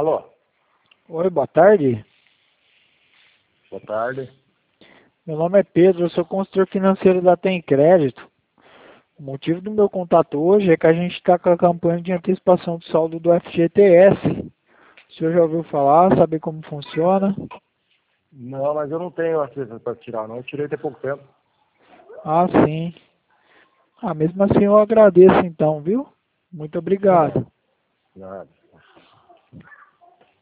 Alô? Oi, boa tarde. Boa tarde. Meu nome é Pedro, eu sou consultor financeiro da Tem Crédito. O motivo do meu contato hoje é que a gente está com a campanha de antecipação de saldo do FGTS. O senhor já ouviu falar, sabe como funciona? Não, mas eu não tenho acesso para tirar, não. Eu tirei tem pouco tempo. Ah, sim. Mesmo assim eu agradeço então, viu? Muito obrigado. Nada.